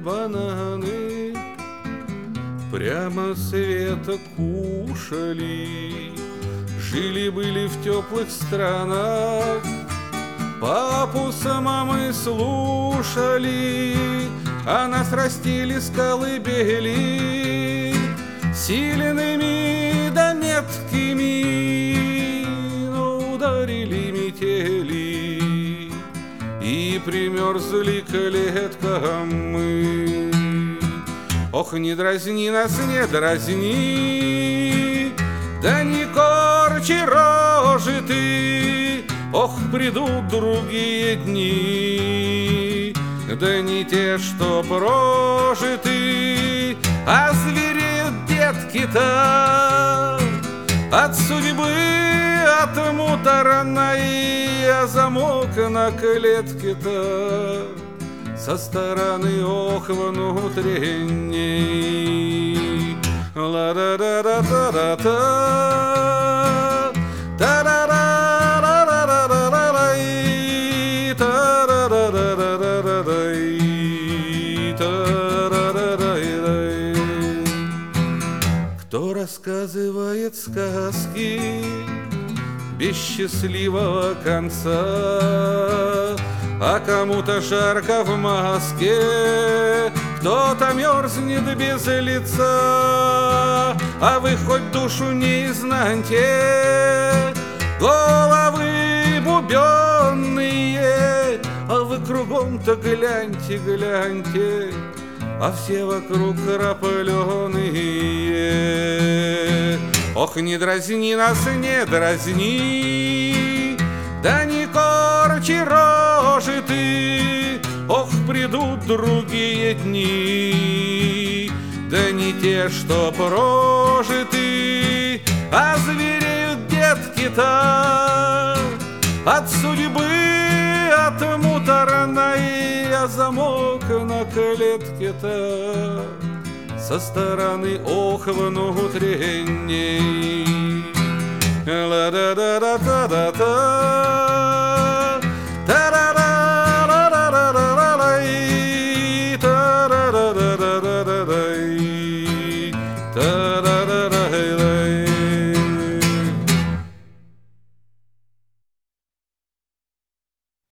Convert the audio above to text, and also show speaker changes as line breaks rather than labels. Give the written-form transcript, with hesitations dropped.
бананы прямо с света кушали. Жили-были в теплых странах, папу с мамой слушали, а нас растили с колыбели, сильными да меткими, но ударили метели, и примерзли к клеткам мы. Ох, не дразни нас, не дразни, да не корчи рожи ты. Ох, придут другие дни, да не те, что прожиты, а звереют детки-то от судьбы, от муторной, а замок на клетке-то со стороны, ох, внутренней. Ла-да-да-да-да-да-да, та-да-да-да-да-да-да-да-дай, та-да-да-да-да-да-дай, та-да-да-дай-дай. Кто рассказывает сказки без счастливого конца, а кому-то жарко в маске, кто-то мерзнет без лица, а вы хоть душу не изнаньте, головы бубенные, а вы кругом-то гляньте, гляньте, а все вокруг крапленые. Ох, не дразни нас, не дразни, да не корчи рожи ты. Ох, придут другие дни, да не те, что прожиты, а звереют детки-то от судьбы, от муторной, а замок на клетке-то со стороны, ох, внутренней. Ла-да-да-да-да-да-да.